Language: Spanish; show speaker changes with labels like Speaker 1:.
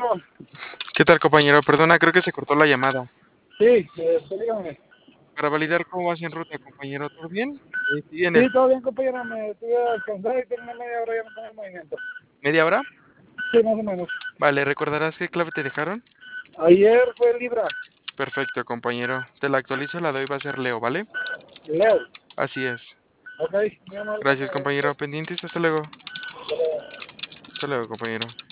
Speaker 1: compañero.
Speaker 2: ¿Qué tal, compañero? Perdona, creo que se cortó la llamada.
Speaker 1: Sí, dígame.
Speaker 2: Para validar cómo vas en ruta, compañero, ¿todo bien? Sí, en
Speaker 1: Sí,
Speaker 2: el
Speaker 1: todo bien, compañero. Me tuve a descansar y tengo una media hora ya no tengo movimiento.
Speaker 2: media hora.
Speaker 1: Sí, más o menos.
Speaker 2: Vale, ¿recordarás qué clave te dejaron?
Speaker 1: Ayer fue Libra.
Speaker 2: Perfecto, compañero. Te la actualizo, la de hoy va a ser Leo, ¿vale?
Speaker 1: Leo.
Speaker 2: Así es.
Speaker 1: Ok, muy amable,
Speaker 2: Gracias,
Speaker 1: compañero.
Speaker 2: compañero. Pendientes, hasta luego. Hasta luego, compañero.